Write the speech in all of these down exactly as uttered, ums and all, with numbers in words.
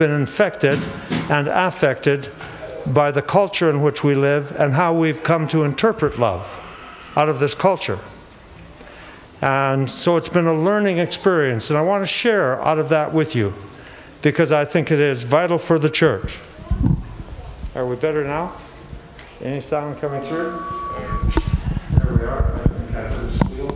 been infected and affected by the culture in which we live and how we've come to interpret love out of this culture. And so it's been a learning experience, and I want to share out of that with you because I think it is vital for the church. Are we better now? Any sound coming through? There we are. I think I have this wheel.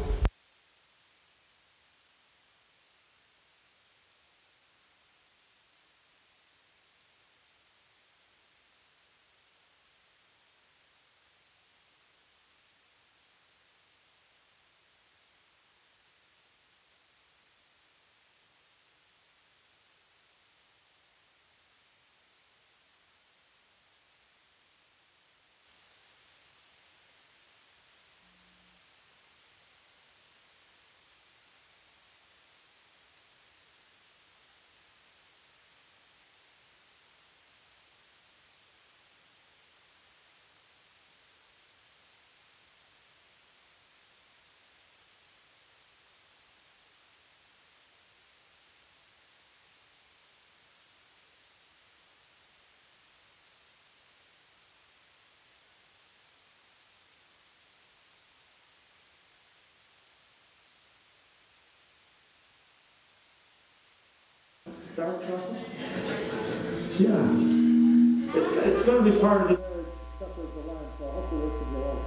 Dark chocolate? Yeah. It's, it's going to be part of the supper of the Lamb, so I hope the rest of you like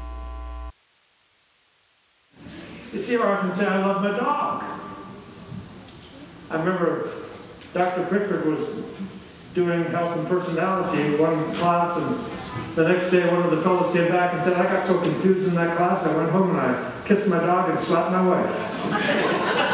it. You see, or I can say, I love my dog. I remember Doctor Pickford was doing health and personality in one class, and the next day one of the fellows came back and said, I got so confused in that class, I went home and I kissed my dog and slapped my wife.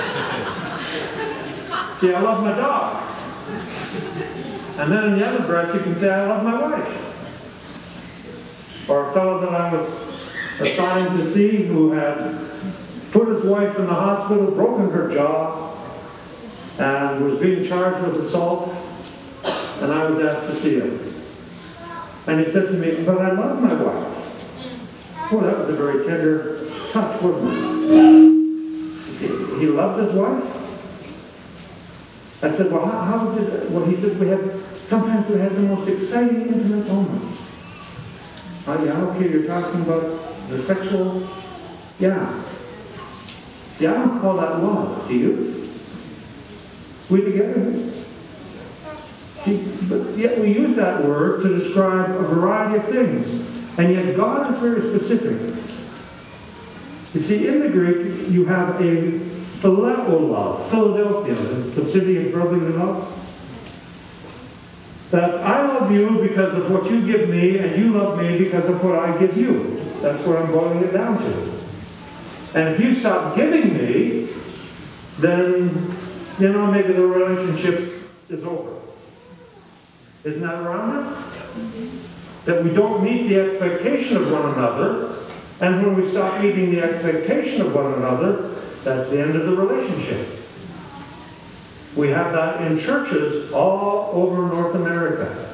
See, I love my dog. And then in the other breath, you can say, I love my wife. Or a fellow that I was assigned to see who had put his wife in the hospital, broken her jaw, and was being charged with assault, and I was asked to see him. And he said to me, but I love my wife. Well, that was a very tender touch, wasn't it? You see, he loved his wife. I said, well, how, how did, well, he said, we had, sometimes we had the most exciting, intimate moments. Oh, yeah, okay, you're talking about the sexual, yeah. See, I don't call that love, do you? We together? See, but yet we use that word to describe a variety of things. And yet God is very specific. You see, in the Greek, you have a phileo love, Philadelphia, the city of brotherly love. That's, I love you because of what you give me, and you love me because of what I give you. That's what I'm boiling it down to. And if you stop giving me, then, you know, maybe the relationship is over. Isn't that around us? That we don't meet the expectation of one another, and when we stop meeting the expectation of one another, that's the end of the relationship. We have that in churches all over North America.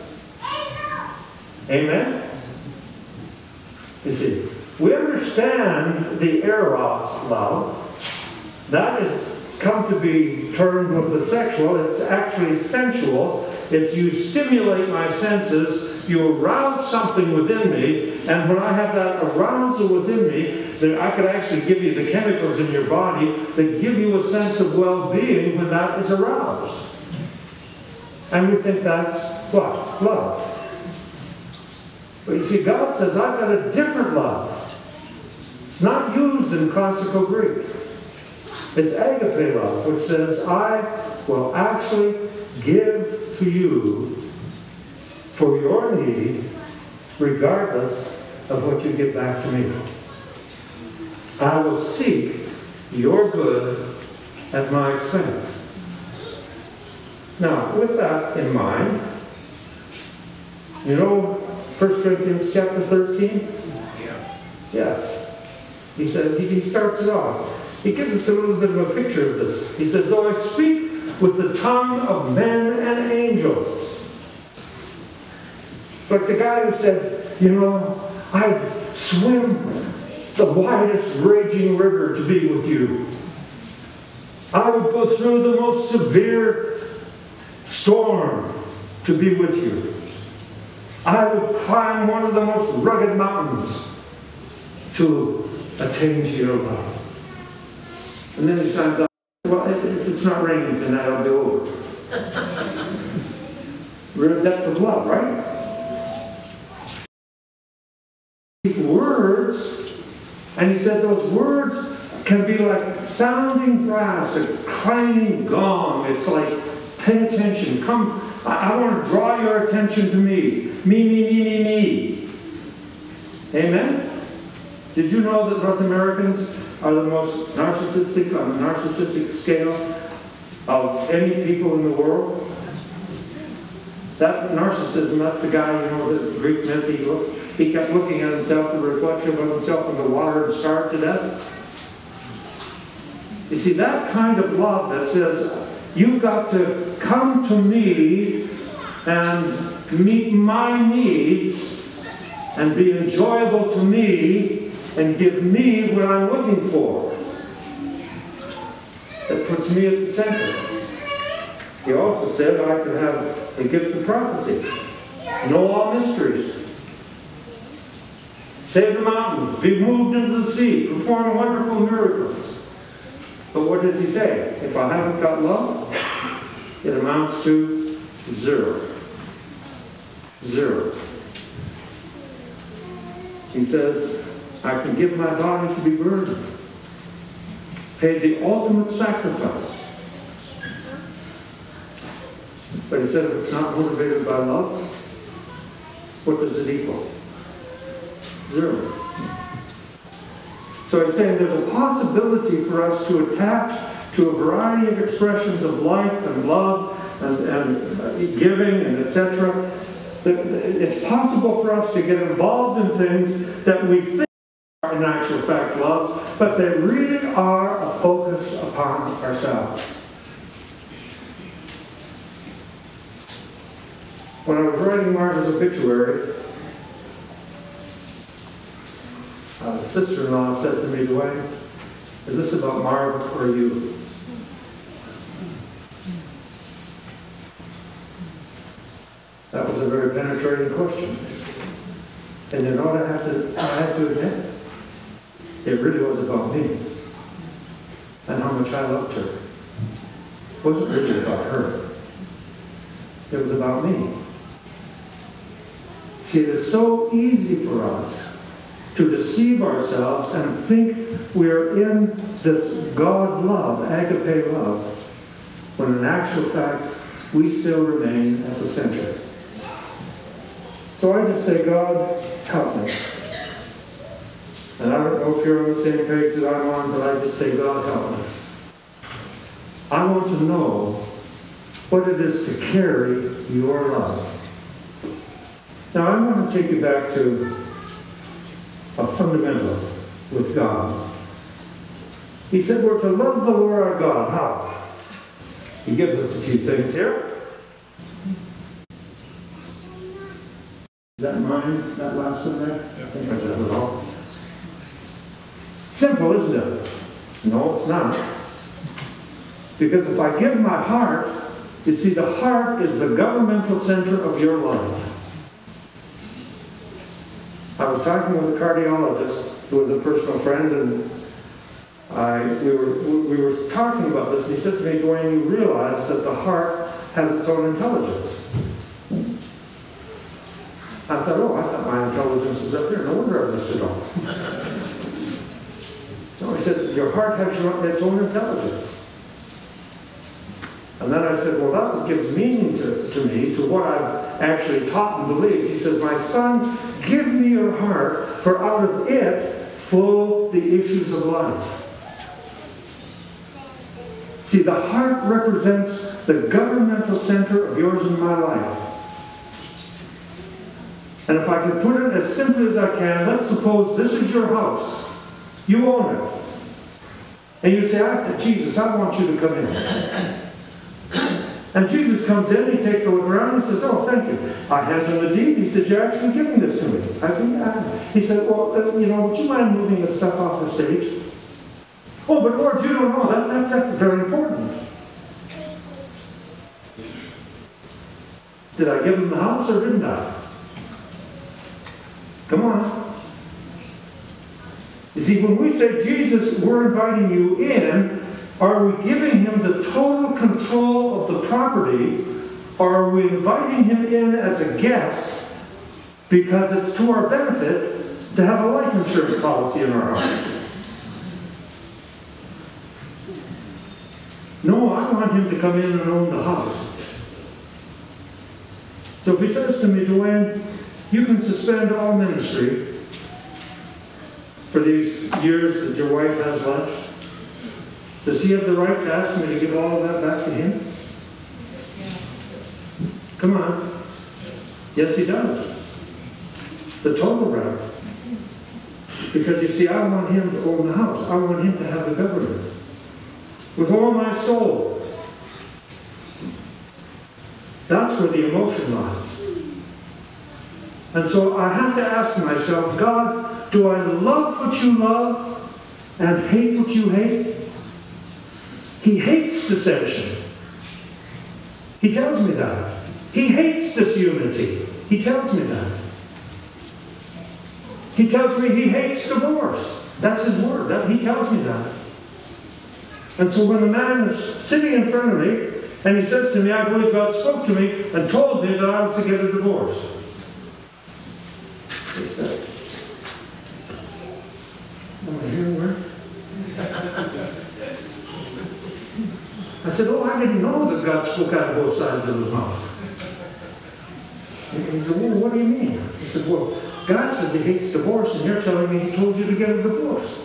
Amen? You see, we understand the eros love. That has come to be termed with the sexual. It's actually sensual. It's you stimulate my senses, you arouse something within me, and when I have that arousal within me, then I could actually give you the chemicals in your body that give you a sense of well-being when that is aroused. And we think that's what? Love. But you see, God says, I've got a different love. It's not used in classical Greek. It's agape love, which says, I will actually give to you for your need, regardless of what you give back to me. I will seek your good at my expense. Now, with that in mind, you know First Corinthians chapter thirteen? Yeah. Yes. He said, he, he starts it off. He gives us a little bit of a picture of this. He says, though I speak with the tongue of men and angels. It's like the guy who said, you know, I swim the widest raging river to be with you. I would go through the most severe storm to be with you. I would climb one of the most rugged mountains to attain to your love. And then he signs out, well, if it's not raining tonight, I'll be over. Real depth of love, right? Words, and he said those words can be like sounding brass, a clanging gong. It's like, pay attention. Come, I, I want to draw your attention to me. Me, me, me, me, me. Amen? Did you know that North Americans are the most narcissistic on the narcissistic scale of any people in the world? That narcissism, that's the guy, you know, the Greek myth, he, looked, he kept looking at himself, the reflection of himself in the water, and starved to death. You see, that kind of love that says, you've got to come to me and meet my needs and be enjoyable to me and give me what I'm looking for. That puts me at the center. He also said I could have the gift of prophecy, know all mysteries, save the mountains, be moved into the sea, perform wonderful miracles. But what did he say? If I haven't got love, it amounts to zero. Zero. He says, I can give my body to be burned, pay the ultimate sacrifice. But he said, if it's not motivated by love, what does it equal? Zero. So he's saying there's a possibility for us to attach to a variety of expressions of life and love and, and giving and et cetera. It's possible for us to get involved in things that we think are in actual fact love, but they really are a focus upon ourselves. When I was writing Martha's obituary, uh, the sister-in-law said to me, Dwayne, is this about Martha or you? That was a very penetrating question. And you know what I have to, I have to admit? It really was about me and how much I loved her. It wasn't really about her. It was about me. See, it is so easy for us to deceive ourselves and think we're in this God love, agape love, when in actual fact, we still remain at the center. So I just say, God, help me. And I don't know if you're on the same page that I'm on, but I just say, God, help me. I want to know what it is to carry your love. Now, I'm going to take you back to a fundamental with God. He said we're to love the Lord our God. How? He gives us a few things here. Is that mine, that last one there? I think I said it all. Simple, isn't it? No, it's not. Because if I give my heart, you see, the heart is the governmental center of your life. I was talking with a cardiologist who was a personal friend, and I, we, were, we were talking about this, and he said to me, Dwayne, you realize that the heart has its own intelligence. I thought, oh, I thought my intelligence was up there. No wonder I missed it all. No, he said, your heart has your, its own intelligence. And then I said, well, that gives meaning to, to me, to what I've actually taught and believed. He said, my son, give me your heart, for out of it flow the issues of life. See, the heart represents the governmental center of yours and my life. And if I can put it as simply as I can, let's suppose this is your house. You own it. And you say, I, Jesus, I want you to come in. And Jesus comes in, he takes a look around, and he says, oh, thank you. I hand him the deed. He said, you're actually giving this to me. I said, yeah. He said, well, uh, you know, would you mind moving the stuff off the stage? Oh, but Lord, you don't know. That, that's, that's very important. Did I give him the house or didn't I? Come on. You see, when we say, Jesus, we're inviting you in, are we giving him the total control of the property, or are we inviting him in as a guest because it's to our benefit to have a life insurance policy in our house? No, I want him to come in and own the house. So if he says to me, Joanne, you can suspend all ministry for these years that your wife has left, does he have the right to ask me to give all of that back to him? Come on. Yes, he does. The total right. Because you see, I want him to own the house. I want him to have the government. With all my soul. That's where the emotion lies. And so I have to ask myself, God, do I love what you love and hate what you hate? He hates dissension. He tells me that. He hates disunity. He tells me that. He tells me he hates divorce. That's his word. That, he tells me that. And so when the man is sitting in front of me, and he says to me, I believe God spoke to me and told me that I was to get a divorce. He said, want to hear a word? I said, oh, I didn't know that God spoke out of both sides of his mouth. And he said, well, what do you mean? He said, well, God says he hates divorce, and you're telling me he told you to get a divorce.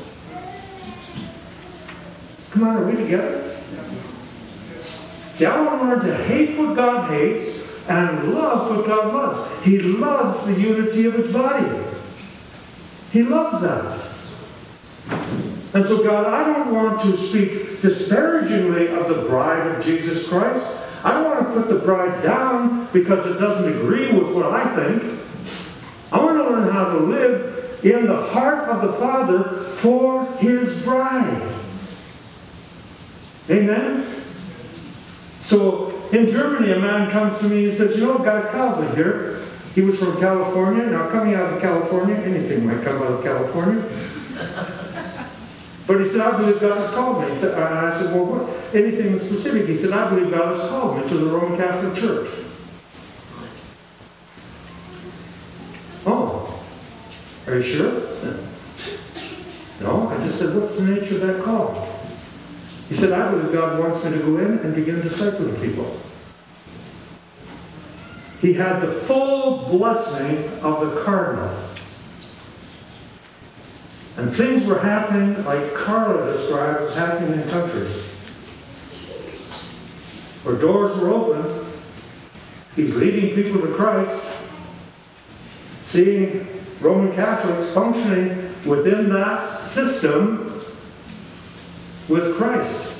Come on, are we together? See, I want to learn to hate what God hates and love what God loves. He loves the unity of his body. He loves that. And so, God, I don't want to speak disparagingly of the bride of Jesus Christ. I don't want to put the bride down because it doesn't agree with what I think. I want to learn how to live in the heart of the Father for his bride. Amen? So, in Germany, a man comes to me and says, you know, God called me here. He was from California. Now, coming out of California, anything might come out of California. But he said, I believe God has called me. He said, and I said, well, what? Anything specific? He said, I believe God has called me to the Roman Catholic Church. Oh, are you sure? No, I just said, what's the nature of that call? He said, I believe God wants me to go in and begin discipling people. He had the full blessing of the cardinal. And things were happening like Carla described was happening in countries. Where doors were open, he's leading people to Christ, seeing Roman Catholics functioning within that system with Christ.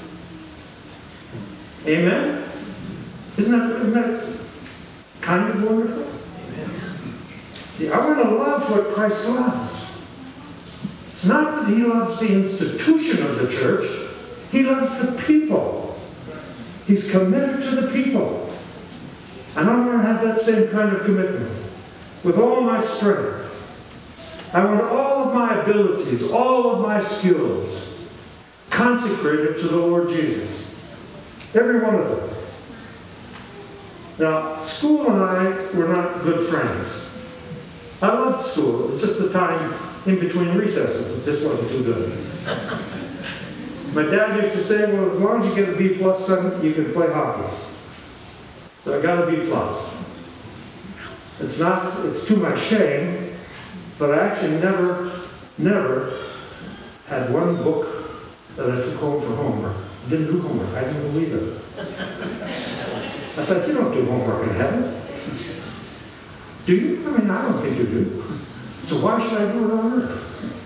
Amen? Isn't that, isn't that kind of wonderful? Amen. See, I want to love what Christ loves. It's not that he loves the institution of the church. He loves the people. He's committed to the people. And I want to have that same kind of commitment. With all my strength. I want all of my abilities, all of my skills consecrated to the Lord Jesus. Every one of them. Now, school and I were not good friends. I loved school. It was just the time in between recesses. It just wasn't too good. My dad used to say, well, as long as you get a B plus, son, you can play hockey. So I got a B plus. It's not, it's to my shame, but I actually never, never had one book that I took home for homework. Didn't do homework. I didn't believe it. I thought, you don't do homework in heaven. Do you? I mean, I don't think you do. So why should I do it on earth?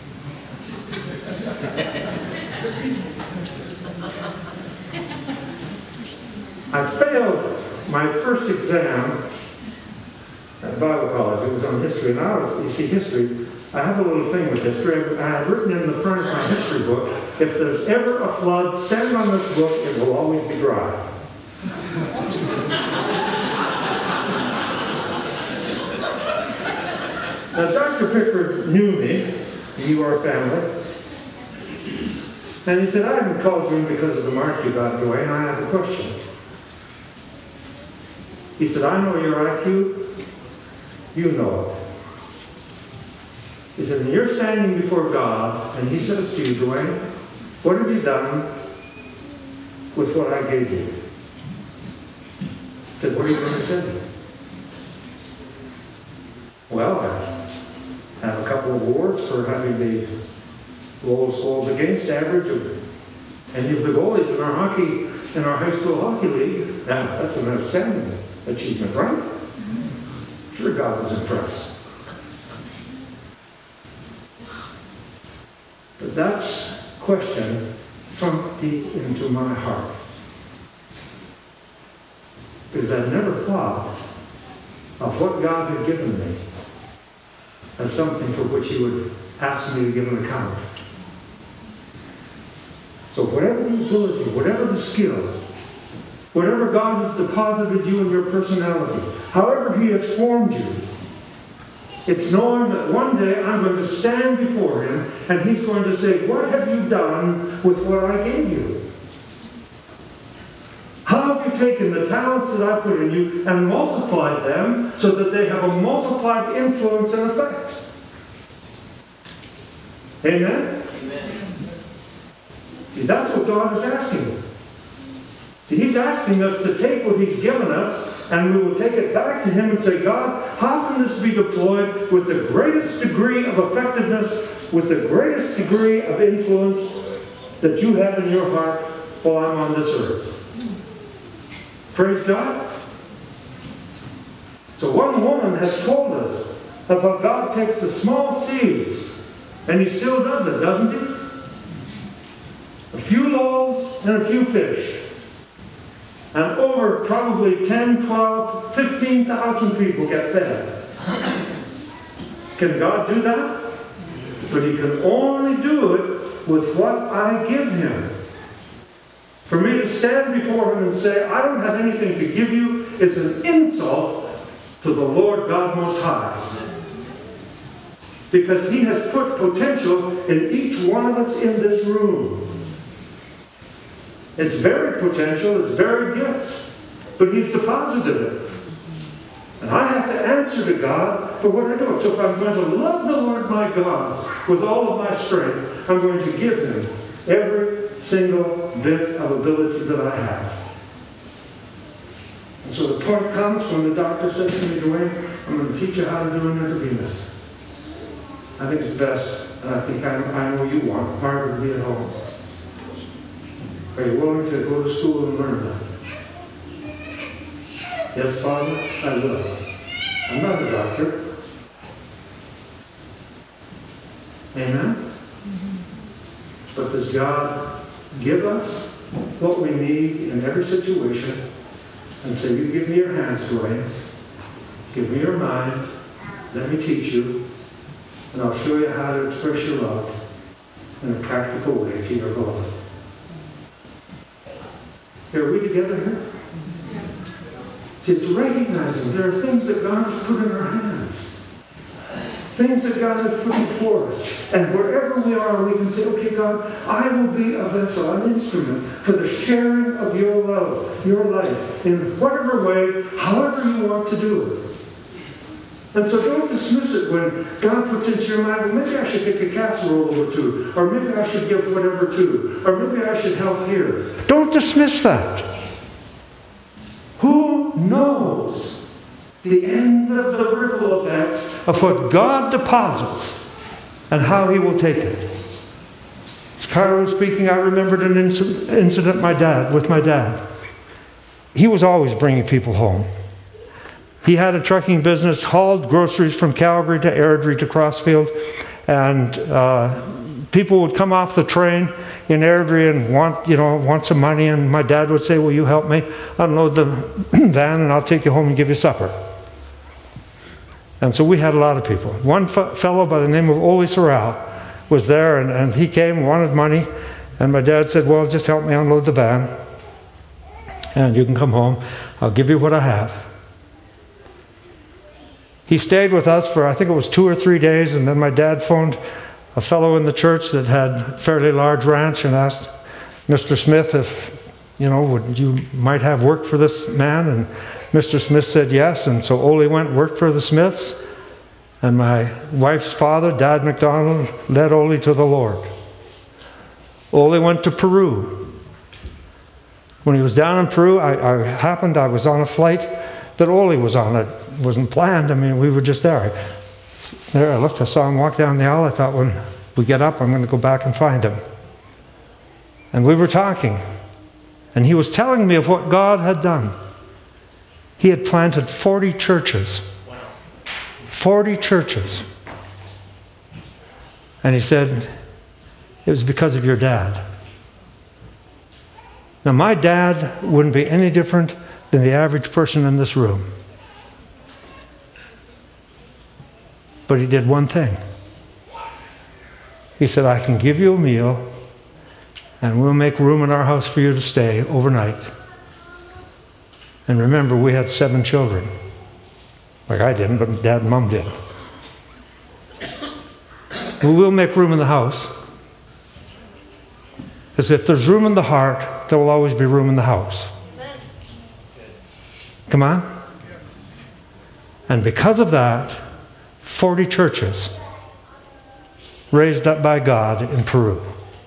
I failed my first exam at Bible college. It was on history. And I was, you see, history, I have a little thing with history. I have written in the front of my history book, if there's ever a flood, stand on this book, it will always be dry. Now, Doctor Pickford knew me. You are family. And he said, I haven't called you in because of the mark you got, Dwayne. I have a question. He said, I know your I Q. You know it. He said, and you're standing before God, and he says to you, Dwayne, what have you done with what I gave you? He said, what are you going to say? Well, I have a couple of awards for having the lowest goals against average of any of the goalies in our hockey, in our high school hockey league. Now, that's an outstanding achievement, right? Sure, God was impressed. But that's question sunk deep into my heart. Because I'd never thought of what God had given me as something for which He would ask me to give an account. So whatever the ability, whatever the skill, whatever God has deposited you in your personality, however He has formed you, it's knowing that one day I'm going to stand before Him and He's going to say, what have you done with what I gave you? How have you taken the talents that I put in you and multiplied them so that they have a multiplied influence and effect? Amen? Amen. See, that's what God is asking. See, He's asking us to take what He's given us and we will take it back to Him and say, God, how can this be deployed with the greatest degree of effectiveness, with the greatest degree of influence that you have in your heart while I'm on this earth? Praise God. So one woman has told us of how God takes the small seeds, and He still does it, doesn't He? A few loaves and a few fish. And over probably ten, twelve, fifteen thousand people get fed. Can God do that? But He can only do it with what I give Him. For me to stand before Him and say, I don't have anything to give you, is an insult to the Lord God Most High. Because He has put potential in each one of us in this room. It's very potential, it's very gifts, but He's deposited it. And I have to answer to God for what I do. So if I'm going to love the Lord my God with all of my strength, I'm going to give Him every single bit of ability that I have. And so the point comes when the doctor says to me, Dwayne, I'm going to teach you how to do an intravenous. I think it's best, and I think I, I know you want Margaret to be at home. Are you willing to go to school and learn that? Yes, Father, I will. I'm not a doctor. Amen? Mm-hmm. But does God give us what we need in every situation and say, you give me your hands, Dwayne. Give me your mind. Let me teach you. And I'll show you how to express your love in a practical way to your goal. Are we together here? Yes. See, it's recognizing there are things that God has put in our hands. Things that God has put before us. And wherever we are, we can say, okay, God, I will be a vessel, an instrument for the sharing of your love, your life, in whatever way, however you want to do it. And so don't dismiss it when God puts into your mind, well, maybe I should take a casserole or two, or maybe I should give whatever to, or maybe I should help here. Don't dismiss that. Who knows the end of the ripple effect of what God deposits and how He will take it? As Carl was speaking, I remembered an inc- incident my dad with my dad. He was always bringing people home. He had a trucking business, hauled groceries from Calgary to Airdrie to Crossfield, and uh, people would come off the train in Airdrie and want, you know, want some money, and my dad would say, will you help me unload the van and I'll take you home and give you supper. And so we had a lot of people. One f- fellow by the name of Ole Sorrell was there, and, and he came, wanted money, and my dad said, well, just help me unload the van and you can come home. I'll give you what I have. He stayed with us for, I think it was two or three days, and then my dad phoned a fellow in the church that had a fairly large ranch and asked Mister Smith if, you know, would you might have work for this man? And Mister Smith said yes, and so Ole went and worked for the Smiths, and my wife's father, Dad McDonald, led Ole to the Lord. Ole went to Peru. When he was down in Peru, I, I happened, I was on a flight that Ole was on. It wasn't planned. I mean, we were just there. I, there, I looked, I saw him walk down the aisle. I thought, when we get up, I'm going to go back and find him. And we were talking. And he was telling me of what God had done. He had planted forty churches. forty churches. And he said, it was because of your dad. Now, my dad wouldn't be any different than the average person in this room. But he did one thing. He said, I can give you a meal, and we'll make room in our house for you to stay overnight. And remember, we had seven children. Like I didn't, but Dad and Mom did. Well, we'll make room in the house. Because if there's room in the heart, there will always be room in the house. Come on? And because of that, forty churches raised up by God in Peru.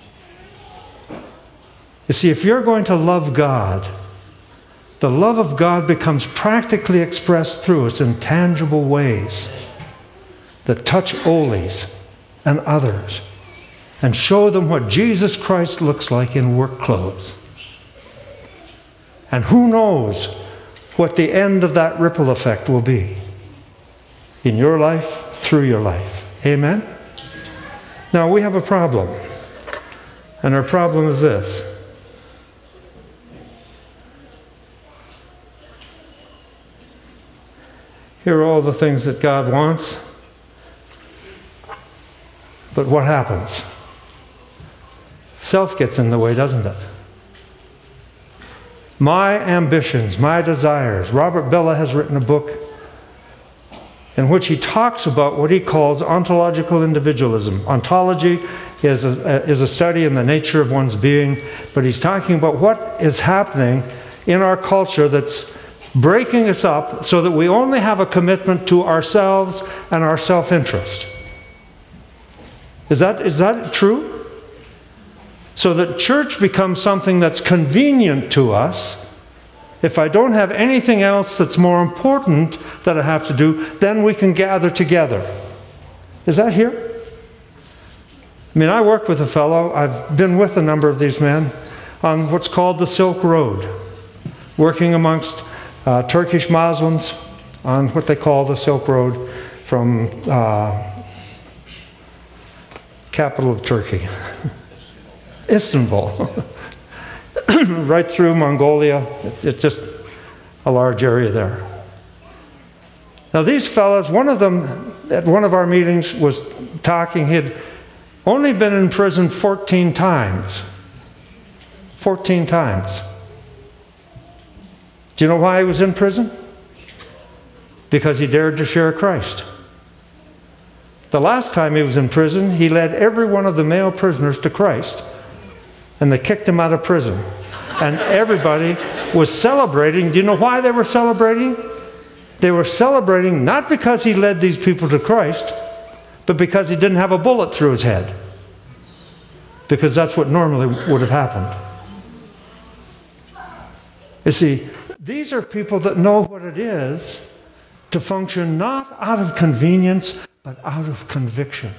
You see, if you're going to love God, the love of God becomes practically expressed through us in tangible ways that touch Ole's and others and show them what Jesus Christ looks like in work clothes. And who knows what the end of that ripple effect will be in your life, through your life. Amen? Now, we have a problem. And our problem is this. Here are all the things that God wants. But what happens? Self gets in the way, doesn't it? My ambitions, my desires. Robert Bella has written a book in which he talks about what he calls ontological individualism. Ontology is a, is a study in the nature of one's being, but he's talking about what is happening in our culture that's breaking us up so that we only have a commitment to ourselves and our self-interest. Is that, is that true? So that church becomes something that's convenient to us. If I don't have anything else that's more important that I have to do, then we can gather together. Is that here? I mean, I work with a fellow, I've been with a number of these men, on what's called the Silk Road, working amongst uh, Turkish Muslims on what they call the Silk Road from uh, capital of Turkey, Istanbul, right through Mongolia. It's just a large area there. Now these fellows, one of them at one of our meetings was talking, he had only been in prison fourteen times. fourteen times. Do you know why he was in prison? Because he dared to share Christ. The last time he was in prison, he led every one of the male prisoners to Christ, and they kicked him out of prison. And everybody was celebrating. Do you know why they were celebrating? They were celebrating not because he led these people to Christ, but because he didn't have a bullet through his head. Because that's what normally would have happened. You see, these are people that know what it is to function not out of convenience, but out of conviction.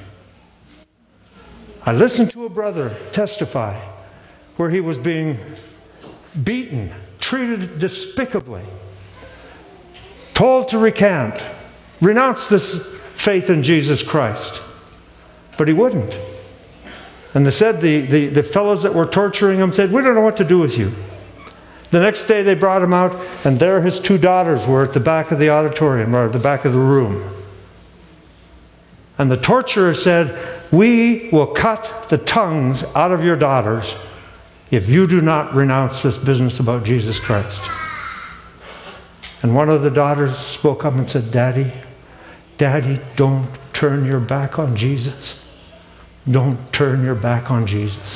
I listened to a brother testify where he was being beaten, treated despicably, told to recant, renounce this faith in Jesus Christ. But he wouldn't. And they said, the, the, the fellows that were torturing him said, we don't know what to do with you. The next day they brought him out, and there his two daughters were at the back of the auditorium, or at the back of the room. And the torturer said, we will cut the tongues out of your daughters if you do not renounce this business about Jesus Christ. And one of the daughters spoke up and said, Daddy, Daddy, don't turn your back on Jesus. Don't turn your back on Jesus.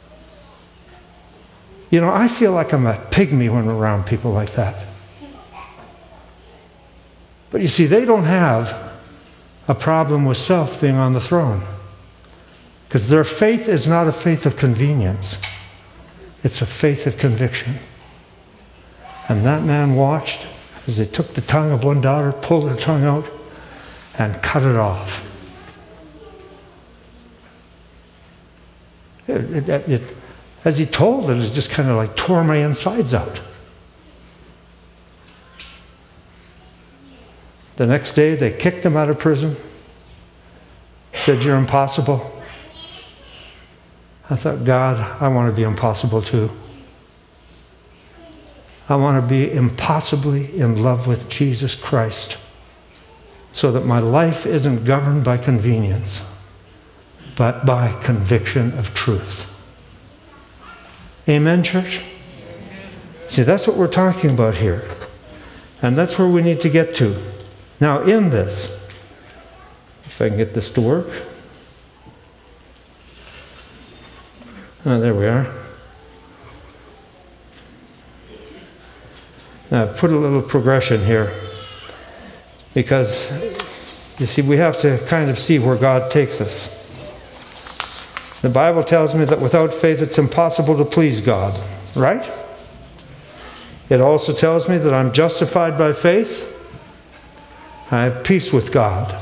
You know, I feel like I'm a pygmy when I'm around people like that. But you see, they don't have a problem with self being on the throne. Because their faith is not a faith of convenience. It's a faith of conviction. And that man watched as they took the tongue of one daughter, pulled her tongue out, and cut it off. It, it, it, as he told it, it just kind of like tore my insides out. The next day, they kicked him out of prison. Said, "You're impossible." I thought, God, I want to be impossible too. I want to be impossibly in love with Jesus Christ so that my life isn't governed by convenience, but by conviction of truth. Amen, church? See, that's what we're talking about here. And that's where we need to get to. Now, in this, if I can get this to work. Oh, there we are. Now, put a little progression here. Because, you see, we have to kind of see where God takes us. The Bible tells me that without faith it's impossible to please God, right? It also tells me that I'm justified by faith. I have peace with God.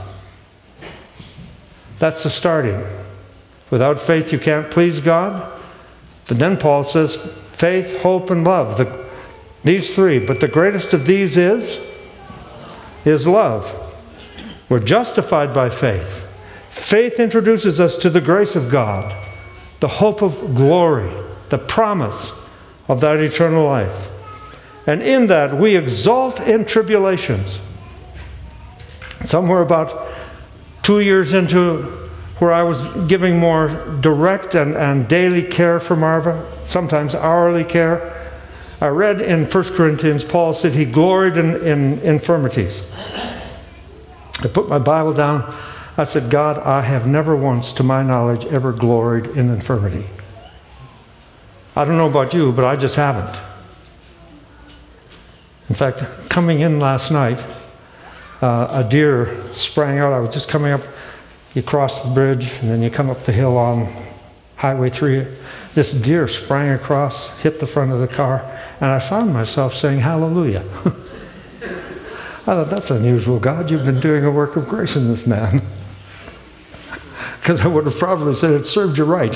That's the starting. Without faith you can't please God. But then Paul says, faith, hope, and love. The, these three. But the greatest of these is, is love. We're justified by faith. Faith introduces us to the grace of God, the hope of glory, the promise of that eternal life. And in that we exult in tribulations. Somewhere about two years into where I was giving more direct and, and daily care for Marva, sometimes hourly care, I read in First Corinthians, Paul said he gloried in, in infirmities. I put my Bible down. I said, God, I have never once, to my knowledge, ever gloried in infirmity. I don't know about you, but I just haven't. In fact, coming in last night, uh, a deer sprang out. I was just coming up. You cross the bridge, and then you come up the hill on Highway three. This deer sprang across, hit the front of the car, and I found myself saying, hallelujah. I thought, that's unusual, God. You've been doing a work of grace in this man. Because I would have probably said, it served you right.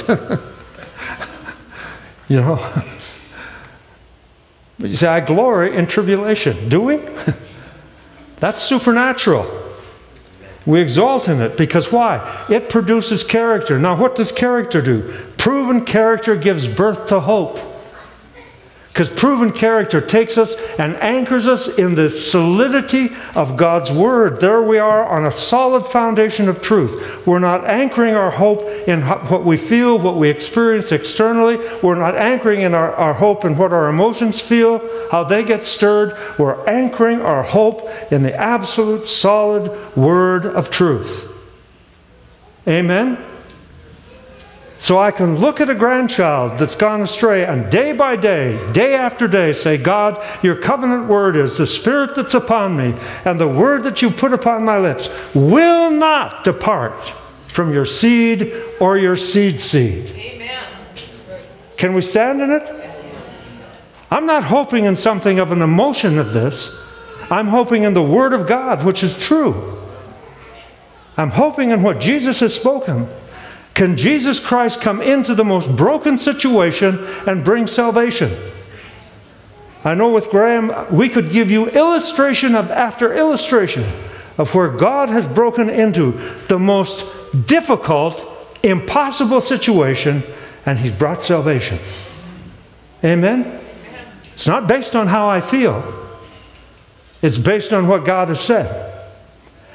You know? But you say, I glory in tribulation. Do we? That's supernatural. We exalt in it because why? It produces character. Now, what does character do? Proven character gives birth to hope. Because proven character takes us and anchors us in the solidity of God's Word. There we are on a solid foundation of truth. We're not anchoring our hope in what we feel, what we experience externally. We're not anchoring in our, our hope in what our emotions feel, how they get stirred. We're anchoring our hope in the absolute solid Word of truth. Amen? So I can look at a grandchild that's gone astray and day by day, day after day, say, God, your covenant word is the Spirit that's upon me and the word that you put upon my lips will not depart from your seed or your seed's seed. Amen. Can we stand in it? I'm not hoping in something of an emotion of this. I'm hoping in the Word of God, which is true. I'm hoping in what Jesus has spoken. Can Jesus Christ come into the most broken situation and bring salvation? I know with Graham, we could give you illustration of, after illustration of where God has broken into the most difficult, impossible situation, and He's brought salvation. Amen? It's not based on how I feel. It's based on what God has said.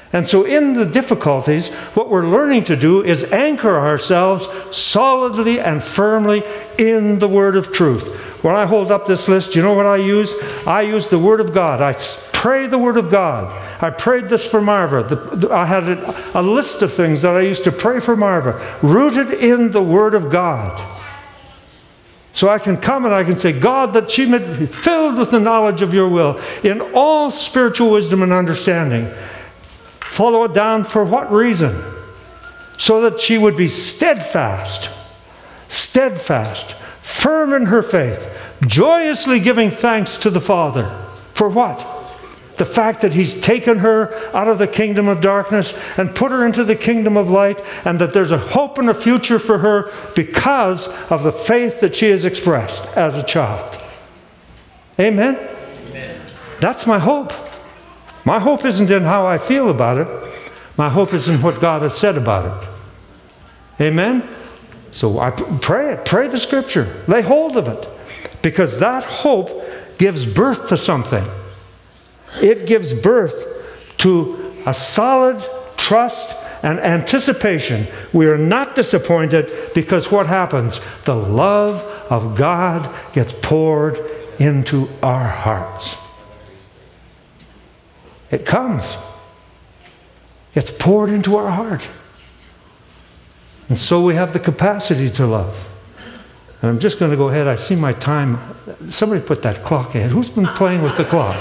And so in the difficulties, what we're learning to do is anchor ourselves solidly and firmly in the Word of truth. When I hold up this list, you know what I use? I use the Word of God. I pray the Word of God. I prayed this for Marva. The, the, I had a, a list of things that I used to pray for Marva, rooted in the Word of God. So I can come and I can say, God, that she may be filled with the knowledge of your will in all spiritual wisdom and understanding. Follow it down for what reason? So that she would be steadfast, steadfast, firm in her faith, joyously giving thanks to the Father. For what? The fact that He's taken her out of the kingdom of darkness and put her into the kingdom of light, and that there's a hope and a future for her because of the faith that she has expressed as a child. Amen? Amen. That's my hope. My hope isn't in how I feel about it. My hope is in what God has said about it. Amen? So I pray it. Pray the Scripture. Lay hold of it. Because that hope gives birth to something. It gives birth to a solid trust and anticipation. We are not disappointed because what happens? The love of God gets poured into our hearts. It comes. It's poured into our heart. And so we have the capacity to love. And I'm just going to go ahead. I see my time. Somebody put that clock ahead. Who's been playing with the clock?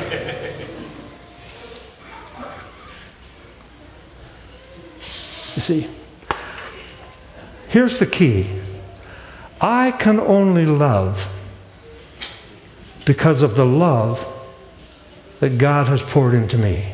You see, here's the key. I can only love because of the love that God has poured into me.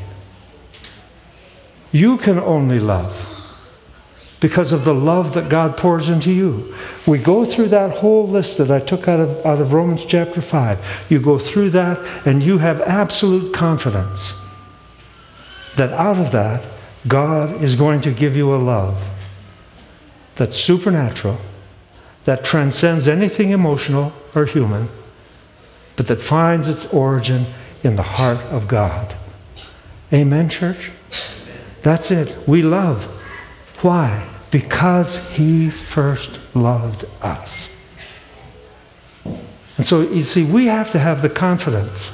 You can only love because of the love that God pours into you. We go through that whole list that I took out of, out of Romans chapter five. You go through that and you have absolute confidence that out of that, God is going to give you a love that's supernatural, that transcends anything emotional or human, but that finds its origin in the heart of God. Amen, church? That's it. We love. Why? Because He first loved us. And so, you see, we have to have the confidence.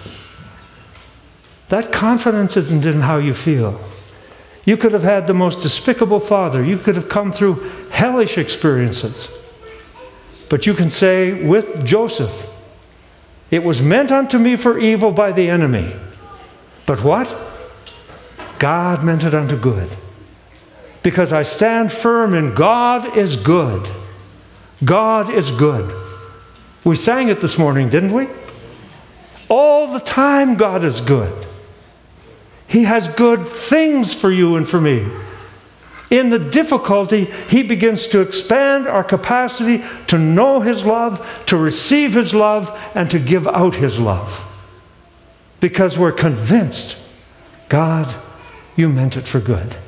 That confidence isn't in how you feel. You could have had the most despicable father. You could have come through hellish experiences. But you can say with Joseph, it was meant unto me for evil by the enemy. But what? God meant it unto good. Because I stand firm in God is good. God is good. We sang it this morning, didn't we? All the time God is good. He has good things for you and for me. In the difficulty, He begins to expand our capacity to know His love, to receive His love, and to give out His love. Because we're convinced, God, you meant it for good.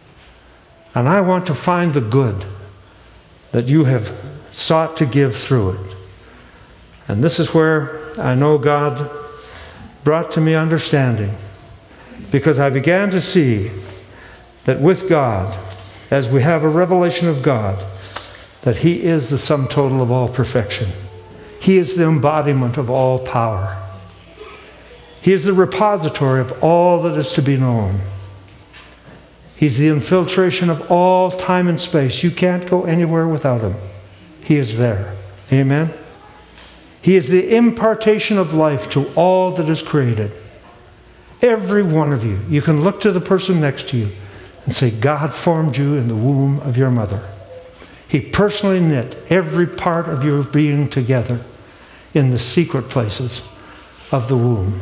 And I want to find the good that you have sought to give through it. And this is where I know God brought to me understanding. Because I began to see that with God, as we have a revelation of God, that He is the sum total of all perfection. He is the embodiment of all power. He is the repository of all that is to be known. He's the infiltration of all time and space. You can't go anywhere without Him. He is there. Amen? He is the impartation of life to all that is created. Every one of you. You can look to the person next to you and say, God formed you in the womb of your mother. He personally knit every part of your being together in the secret places of the womb.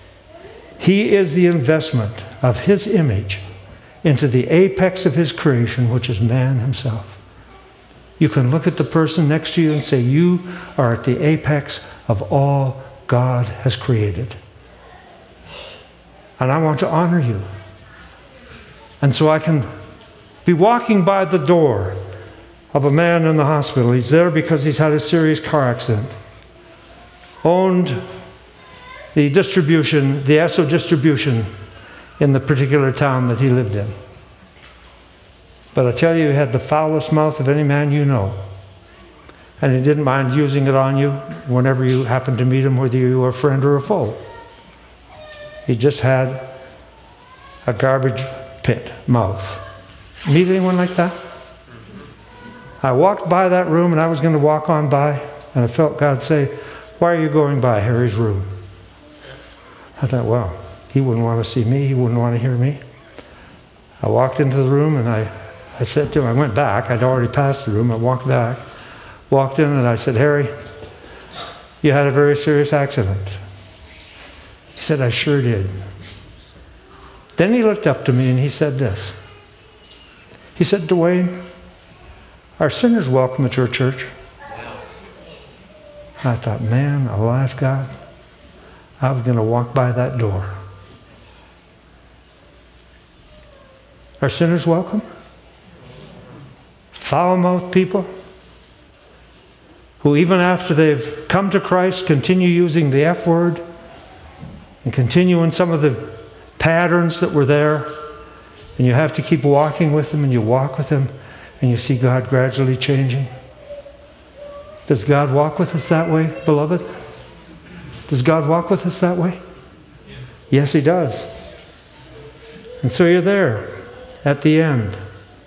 He is the investment of His image into the apex of His creation, which is man himself. You can look at the person next to you and say, you are at the apex of all God has created. And I want to honor you. And so I can be walking by the door of a man in the hospital. He's there because he's had a serious car accident. Owned the distribution, the Esso distribution in the particular town that he lived in. But I tell you, he had the foulest mouth of any man you know. And he didn't mind using it on you whenever you happened to meet him, whether you were a friend or a foe. He just had a garbage pit mouth. Meet anyone like that? I walked by that room, and I was going to walk on by, and I felt God say, "Why are you going by Harry's room?" I thought, well, he wouldn't want to see me. He wouldn't want to hear me. I walked into the room, and I, I said to him, I went back. I'd already passed the room. I walked back, walked in, and I said, "Harry, you had a very serious accident." He said, "I sure did." Then he looked up to me, and he said this. He said, "Dwayne, are sinners welcome at your church?" I thought, man, alive, God, I was going to walk by that door. Are sinners welcome? Foul-mouthed people who even after they've come to Christ continue using the F word and continue in some of the patterns that were there, and you have to keep walking with them, and you walk with them, and you see God gradually changing. Does God walk with us that way, beloved? Does God walk with us that way? Yes, He does. And so you're there at the end.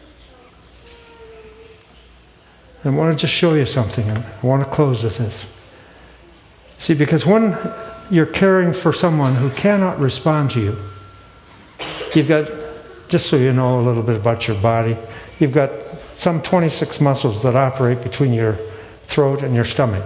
I want to just show you something, and I want to close with this. See, because when you're caring for someone who cannot respond to you, you've got, just so you know a little bit about your body, you've got some twenty-six muscles that operate between your throat and your stomach.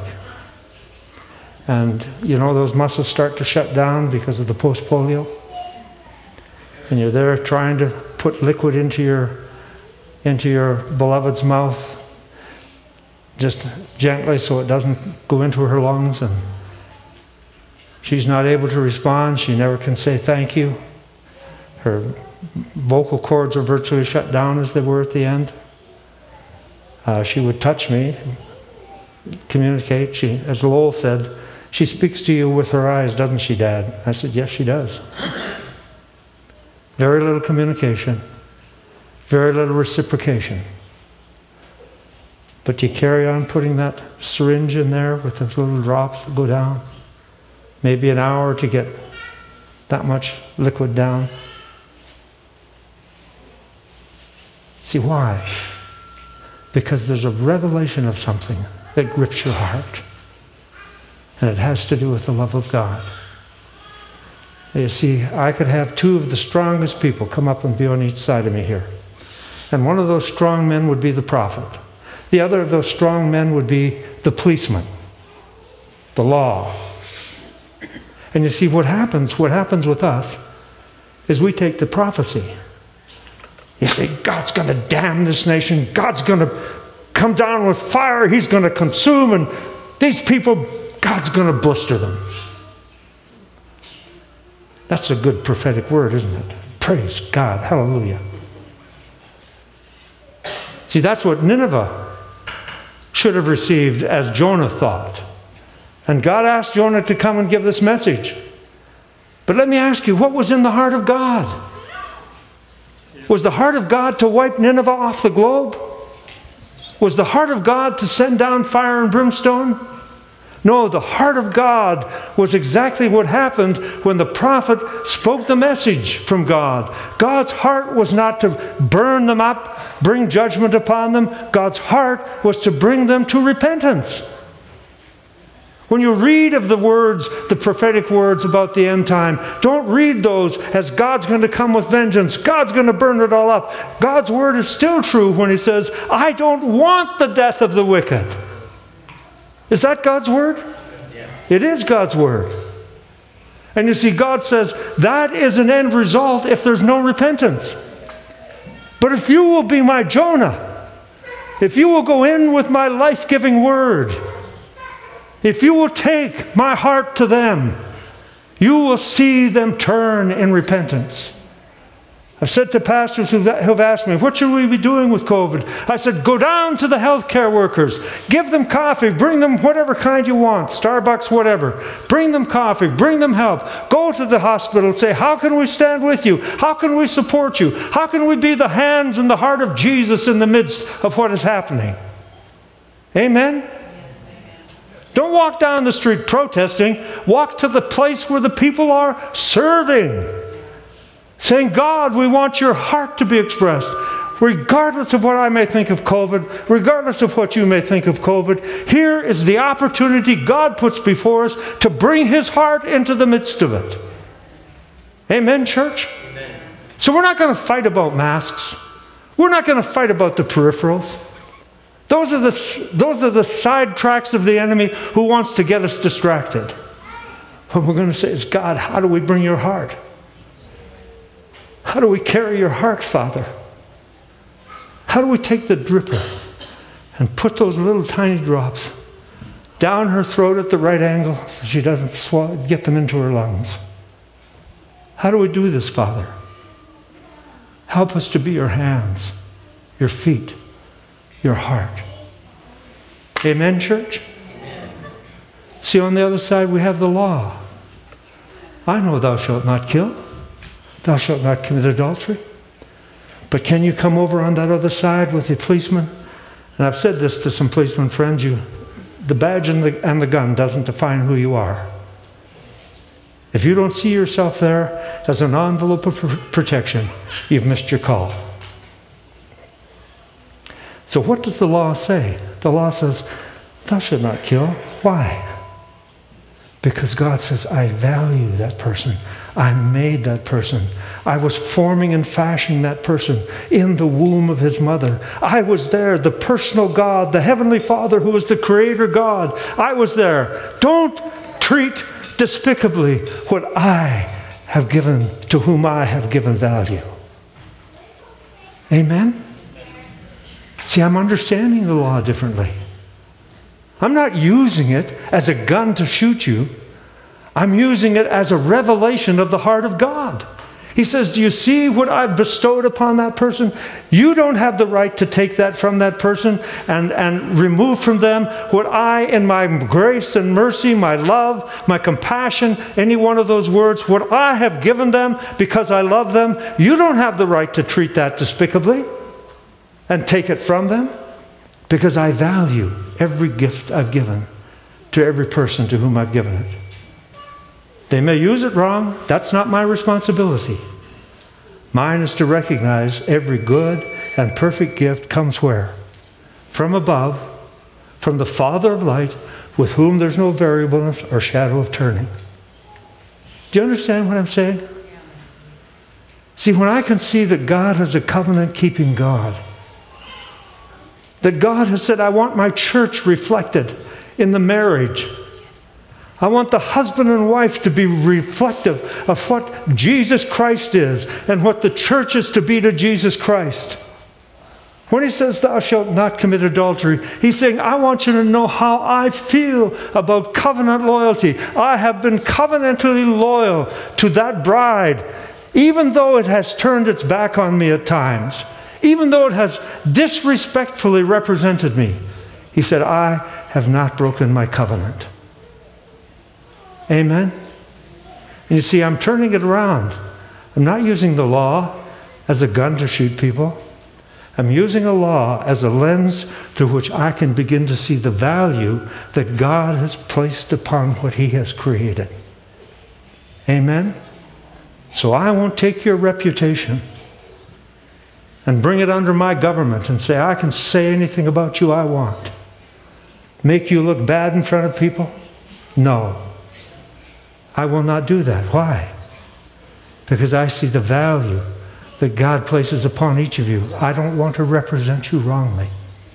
And you know those muscles start to shut down because of the post-polio? And you're there trying to put liquid into your, into your beloved's mouth, just gently so it doesn't go into her lungs, and she's not able to respond. She never can say thank you. Her vocal cords are virtually shut down as they were at the end. Uh, she would touch me, communicate. She, as Lowell said, she speaks to you with her eyes, doesn't she, Dad? I said, yes, she does. Very little communication, very little reciprocation. But you carry on putting that syringe in there with those little drops that go down. Maybe an hour to get that much liquid down. See, why? Because there's a revelation of something that grips your heart. And it has to do with the love of God. You see, I could have two of the strongest people come up and be on each side of me here. And one of those strong men would be the prophet. The other of those strong men would be the policeman, the law. And you see, what happens, what happens with us is we take the prophecy. You say, God's going to damn this nation. God's going to come down with fire. He's going to consume. And these people, God's going to blister them. That's a good prophetic word, isn't it? Praise God. Hallelujah. See, that's what Nineveh should have received as Jonah thought. And God asked Jonah to come and give this message. But let me ask you, what was in the heart of God? Was the heart of God to wipe Nineveh off the globe? Was the heart of God to send down fire and brimstone? No, the heart of God was exactly what happened when the prophet spoke the message from God. God's heart was not to burn them up, bring judgment upon them. God's heart was to bring them to repentance. When you read of the words, the prophetic words about the end time, don't read those as God's going to come with vengeance. God's going to burn it all up. God's word is still true when He says, I don't want the death of the wicked. Is that God's word? Yeah. It is God's word. And you see, God says that is an end result if there's no repentance. But if you will be my Jonah, if you will go in with my life-giving word, if you will take my heart to them, you will see them turn in repentance. I've said to pastors who've, who've asked me, what should we be doing with COVID? I said, go down to the healthcare workers. Give them coffee. Bring them whatever kind you want. Starbucks, whatever. Bring them coffee. Bring them help. Go to the hospital and say, how can we stand with you? How can we support you? How can we be the hands and the heart of Jesus in the midst of what is happening? Amen? Don't walk down the street protesting. Walk to the place where the people are serving. Saying, God, we want your heart to be expressed. Regardless of what I may think of COVID, regardless of what you may think of COVID, here is the opportunity God puts before us to bring his heart into the midst of it. Amen, church? Amen. So we're not going to fight about masks. We're not going to fight about the peripherals. Those are the, those are the side tracks of the enemy who wants to get us distracted. What we're going to say is, God, how do we bring your heart? How do we carry your heart, Father? How do we take the dripper and put those little tiny drops down her throat at the right angle so she doesn't swallow, get them into her lungs? How do we do this, Father? Help us to be your hands, your feet, your heart. Amen, church? Amen. See, on the other side we have the law. I know thou shalt not kill. Thou shalt not commit adultery. But can you come over on that other side with the policeman? And I've said this to some policeman friends, you, the badge and the, and the gun doesn't define who you are. If you don't see yourself there as an envelope of pr- protection, you've missed your call. So what does the law say? The law says, thou shalt not kill. Why? Because God says, I value that person. I made that person. I was forming and fashioning that person in the womb of his mother. I was there, the personal God, the Heavenly Father who is the Creator God. I was there. Don't treat despicably what I have given, to whom I have given value. Amen? See, I'm understanding the law differently. I'm not using it as a gun to shoot you. I'm using it as a revelation of the heart of God. He says, do you see what I've bestowed upon that person? You don't have the right to take that from that person and, and remove from them what I, in my grace and mercy, my love, my compassion, any one of those words, what I have given them because I love them. You don't have the right to treat that despicably and take it from them, because I value every gift I've given to every person to whom I've given it. They may use it wrong. That's not my responsibility. Mine is to recognize every good and perfect gift comes where? From above, from the Father of light, with whom there's no variableness or shadow of turning. Do you understand what I'm saying? See, when I can see that God is a covenant-keeping God, that God has said, I want my church reflected in the marriage. I want the husband and wife to be reflective of what Jesus Christ is and what the church is to be to Jesus Christ. When he says, thou shalt not commit adultery, he's saying, I want you to know how I feel about covenant loyalty. I have been covenantally loyal to that bride, even though it has turned its back on me at times. Even though it has disrespectfully represented me, he said, I have not broken my covenant. Amen? And you see, I'm turning it around. I'm not using the law as a gun to shoot people. I'm using a law as a lens through which I can begin to see the value that God has placed upon what he has created. Amen? So I won't take your reputation and bring it under my government and say, I can say anything about you I want. Make you look bad in front of people? No. I will not do that. Why? Because I see the value that God places upon each of you. I don't want to represent you wrongly.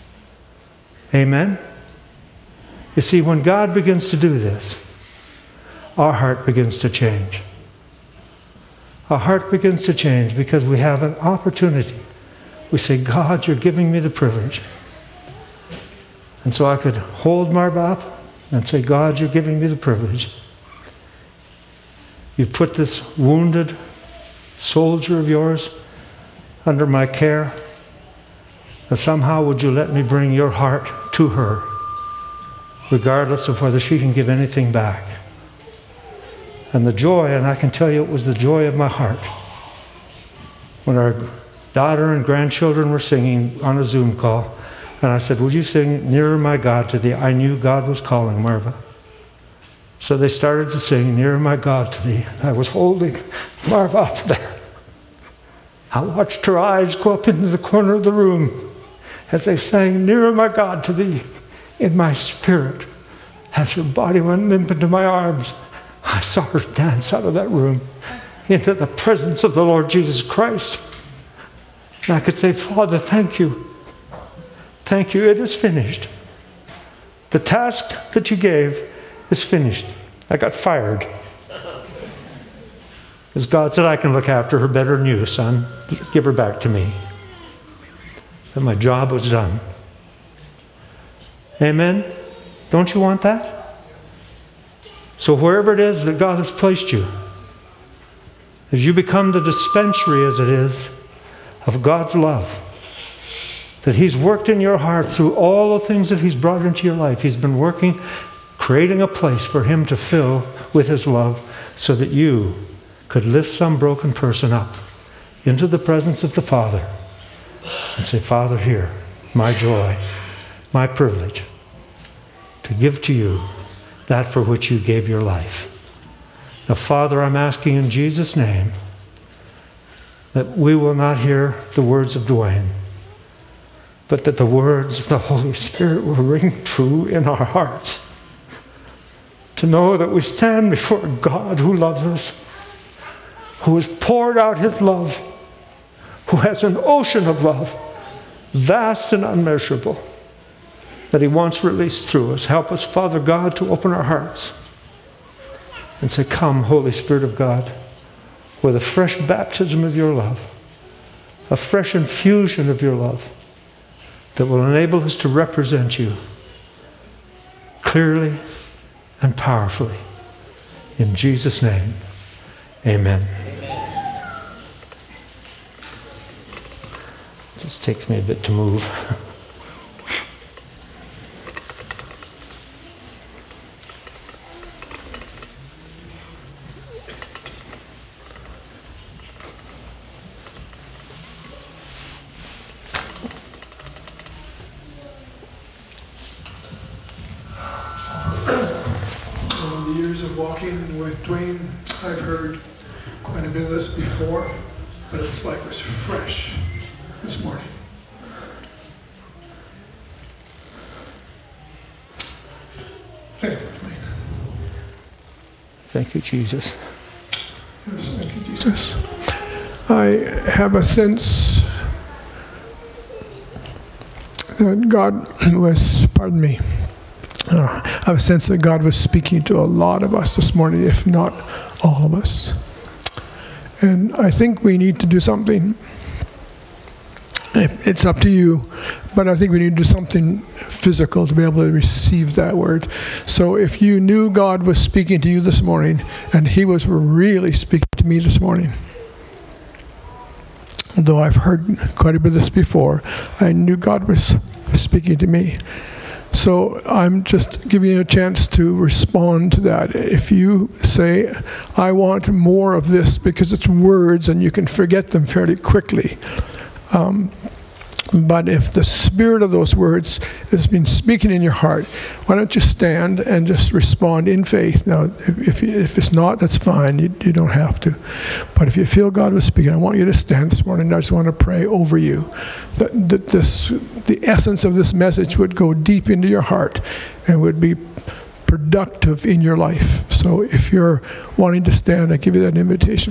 Amen? You see, when God begins to do this, our heart begins to change. Our heart begins to change because we have an opportunity. We say, God, you're giving me the privilege. And so I could hold Marv up and say, God, you're giving me the privilege. You've put this wounded soldier of yours under my care? And somehow would you let me bring your heart to her, regardless of whether she can give anything back? And the joy, and I can tell you it was the joy of my heart, when our daughter and grandchildren were singing on a Zoom call, and I said, would you sing Nearer My God to Thee? I knew God was calling, Marva. So they started to sing Nearer My God to Thee. I was holding Marva up there. I watched her eyes go up into the corner of the room as they sang Nearer My God to Thee in my spirit. As her body went limp into my arms, I saw her dance out of that room into the presence of the Lord Jesus Christ. And I could say, Father, thank you. Thank you. It is finished. The task that you gave is finished. I got fired. Because God said, I can look after her better than you, son. Give her back to me. And my job was done. Amen? Don't you want that? So wherever it is that God has placed you, as you become the dispensary, as it is, of God's love, that He's worked in your heart through all the things that He's brought into your life. He's been working, creating a place for Him to fill with His love so that you could lift some broken person up into the presence of the Father and say, Father, here, my joy, my privilege to give to you that for which you gave your life. Now, Father, I'm asking in Jesus' name that we will not hear the words of Dwayne, but that the words of the Holy Spirit will ring true in our hearts. To know that we stand before a God who loves us, who has poured out His love, who has an ocean of love, vast and unmeasurable, that He wants released through us. Help us, Father God, to open our hearts and say, come, Holy Spirit of God, with a fresh baptism of your love, a fresh infusion of your love that will enable us to represent you clearly and powerfully. In Jesus' name, amen. It just takes me a bit to move. Walking with Dwayne, I've heard quite a bit of this before, but it's like it was fresh this morning. Thank you, Dwayne. Thank you, Jesus. Yes, thank you, Jesus. I have a sense that God was, pardon me, Uh, I have a sense that God was speaking to a lot of us this morning, if not all of us. And I think we need to do something. It's up to you, but I think we need to do something physical to be able to receive that word. So if you knew God was speaking to you this morning, and He was really speaking to me this morning, although I've heard quite a bit of this before, I knew God was speaking to me. So I'm just giving you a chance to respond to that. If you say, I want more of this, because it's words and you can forget them fairly quickly. Um, but if the spirit of those words has been speaking in your heart, why don't you stand and just respond in faith? Now, if, if, if it's not, that's fine. You, you don't have to. But if you feel God was speaking, I want you to stand this morning. I just want to pray over you that, that this, the essence of this message would go deep into your heart and would be productive in your life. So if you're wanting to stand, I give you that invitation.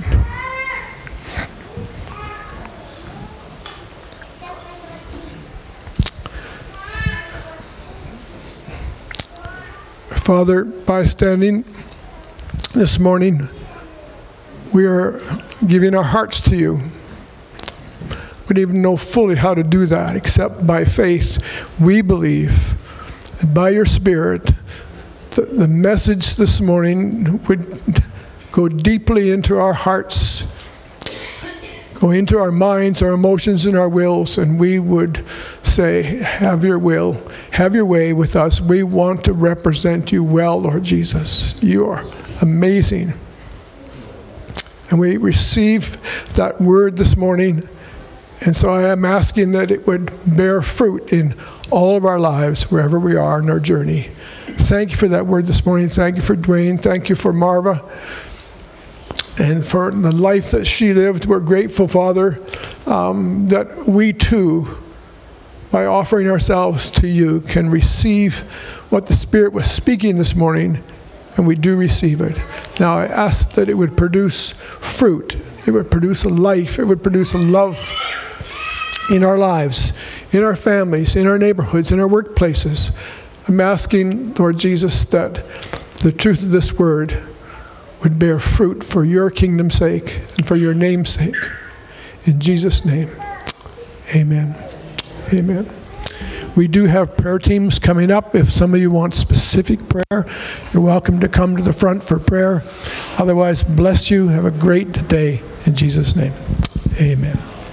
Father, by standing this morning, we are giving our hearts to you. We don't even know fully how to do that, except by faith. We believe that by your Spirit, the, the message this morning would go deeply into our hearts, go into our minds, our emotions, and our wills, and we would say, have your will, have your way with us. We want to represent you well, Lord Jesus. You are amazing. And we receive that word this morning. And so I am asking that it would bear fruit in all of our lives, wherever we are in our journey. Thank you for that word this morning. Thank you for Dwayne. Thank you for Marva. And for the life that she lived. We're grateful, Father, um, that we too, by offering ourselves to you, can receive what the Spirit was speaking this morning, and we do receive it. Now I ask that it would produce fruit. It would produce a life. It would produce a love in our lives, in our families, in our neighborhoods, in our workplaces. I'm asking, Lord Jesus, that the truth of this word would bear fruit for your kingdom's sake and for your name's sake. In Jesus' name, amen. Amen. We do have prayer teams coming up. If some of you want specific prayer, you're welcome to come to the front for prayer. Otherwise, bless you. Have a great day. In Jesus' name, amen.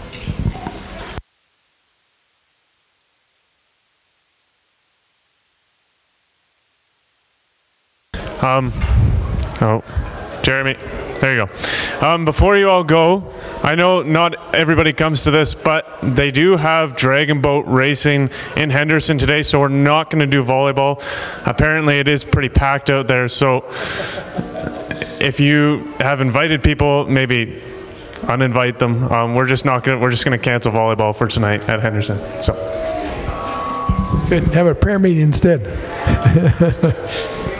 Um, oh, Jeremy, there you go. Um, before you all go, I know not everybody comes to this, but they do have dragon boat racing in Henderson today, so we're not going to do volleyball. Apparently it is pretty packed out there, so if you have invited people, maybe uninvite them. Um, we're just not going. We're just going to cancel volleyball for tonight at Henderson. So good. Have a prayer meeting instead.